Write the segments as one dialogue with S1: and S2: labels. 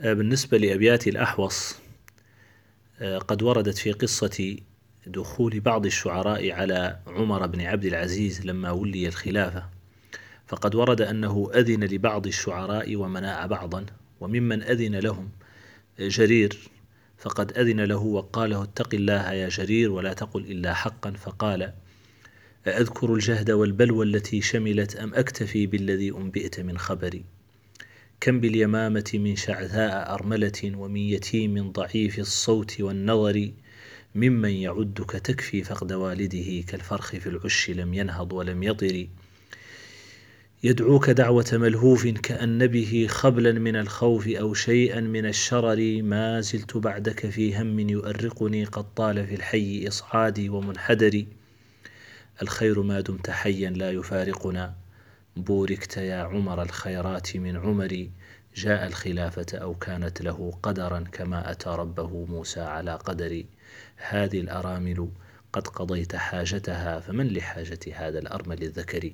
S1: بالنسبة لأبيات الأحوص، قد وردت في قصة دخول بعض الشعراء على عمر بن عبد العزيز لما ولي الخلافة، فقد ورد أنه أذن لبعض الشعراء ومنع بعضا، وممن أذن لهم جرير، فقد أذن له وقال له: اتق الله يا جرير ولا تقل إلا حقا، فقال: أذكر الجهد والبلوى التي شملت أم أكتفي بالذي أنبئت من خبري؟ كم باليمامة من شعثاء أرملة ومن يتيم ضعيف الصوت والنظر، ممن يعدك تكفي فقد والده كالفرخ في العش لم ينهض ولم يطر، يدعوك دعوة ملهوف كأن به خبلا من الخوف أو شيئا من الشرر، ما زلت بعدك في هم يؤرقني قد طال في الحي إصعادي ومنحدري، الخير ما دمت حيا لا يفارقنا، بوركت يا عمر الخيرات من عمري، جاء الخلافة أو كانت له قدرا كما أتى ربه موسى على قدري، هذه الأرامل قد قضيت حاجتها فمن لحاجة هذا الأرمل الذكري.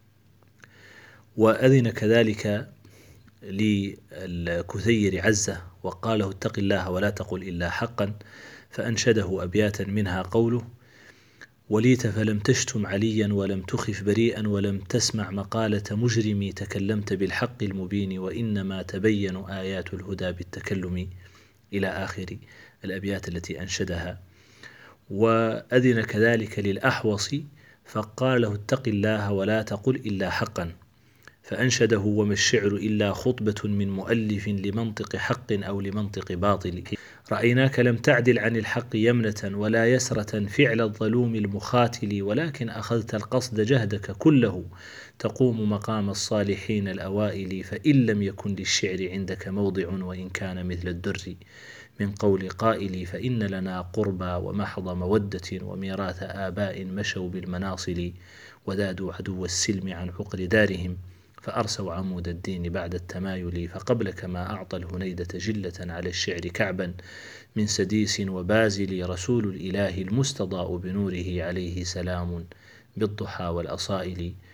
S1: وأذن كذلك للكثير عزة وقال له: اتق الله ولا تقل إلا حقا، فأنشده أبياتا منها قوله: وليت فلم تشتم عليا ولم تخف بريئا ولم تسمع مقالة مجرمي، تكلمت بالحق المبين وإنما تبين آيات الهدى بالتكلم، إلى آخر الأبيات التي أنشدها. وأذن كذلك للأحوص فقال له: اتق الله ولا تقل إلا حقا، فأنشده: وما الشعر إلا خطبة من مؤلف لمنطق حق أو لمنطق باطل، رأيناك لم تعدل عن الحق يمنة ولا يسرة فعل الظلوم المخاتل، ولكن أخذت القصد جهدك كله تقوم مقام الصالحين الأوائل، فإن لم يكن للشعر عندك موضع وإن كان مثل الدر من قول قائل، فإن لنا قربى ومحض مودة وميراث آباء مشوا بالمناصل، وذادوا عدو السلم عن عقر دارهم فأرسوا عمود الدين بعد التمايل، فقبلك ما أعطى الهنيدة جلة على الشعر كعبا من سديس وبازل، رسول الإله المستضاء بنوره عليه سلام بالضحى والأصائل،